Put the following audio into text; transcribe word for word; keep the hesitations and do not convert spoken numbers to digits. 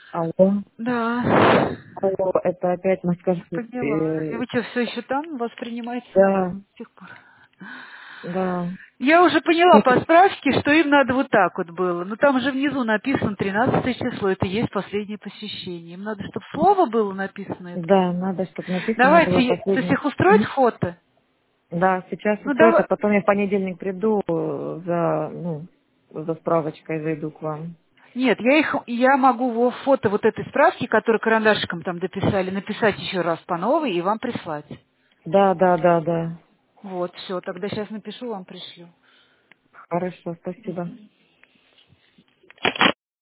Алло. Да. Алло, это опять Москва. Поняла. И Э, вы что, все еще там? Вас принимать Да, с тех пор? да. Я уже поняла по Смотри, справке, что им надо вот так вот было. Но там же внизу написано тринадцатое число, это и есть последнее посещение. Им надо, чтобы слово было написано это. да, надо, чтобы написано было Давайте, то есть последнее. их устроить Мгм. фото? Да, сейчас Ну, устроится, давай. потом я в понедельник приду э, за, ну, за справочкой зайду к вам. Нет, я их, я могу во фото вот этой справки, которую карандашиком там дописали, написать еще раз по новой и вам прислать. Да, да, да, да. Вот, все, тогда сейчас напишу, вам пришлю. Хорошо, спасибо. Мгм.